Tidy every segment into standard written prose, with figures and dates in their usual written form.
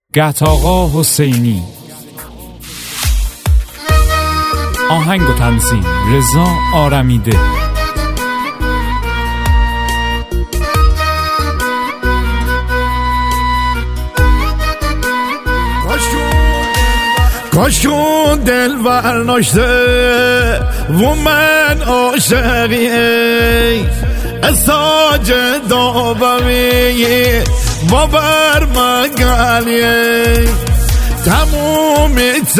گهت‌آقا حسینی. آهنگ و تنظیم رضا آرمیده. کاشون دل ورناشته و من عاشقی اساج دابمی باور مگلی تموم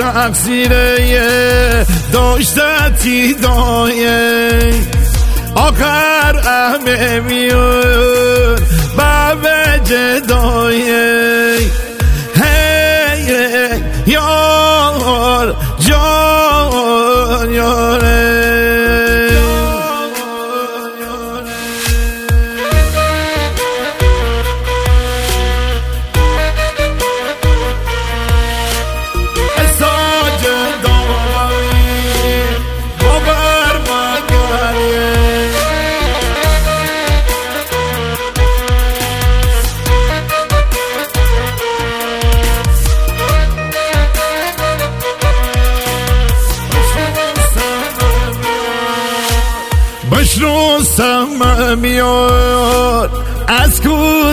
تقصیره داشتی دایه آخر همه میون بابه جدایه هی یار جان یاره بشنو میاد از کو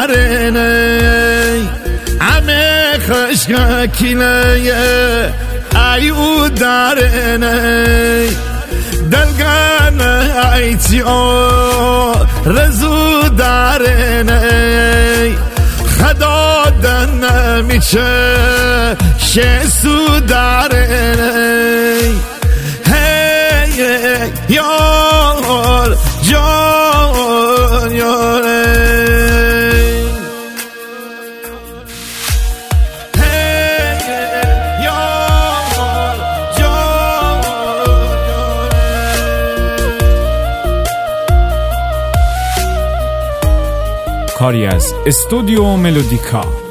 درنه همه خشکینه ایو درنه دلگانه ایتیا رزو درنه خدا دن میشه شسو درنه هی یار جان یاره کاری از استودیو ملودیکا.